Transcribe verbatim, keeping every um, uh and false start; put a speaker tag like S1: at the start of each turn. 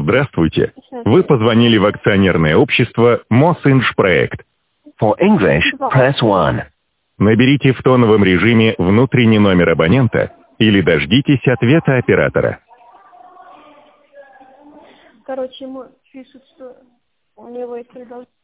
S1: Здравствуйте. Вы позвонили в акционерное общество Мосинжпроект.
S2: For English, press one.
S1: Наберите в тоновом режиме внутренний номер абонента или дождитесь ответа оператора.
S3: Короче, ему пишут, что у него есть продолжение.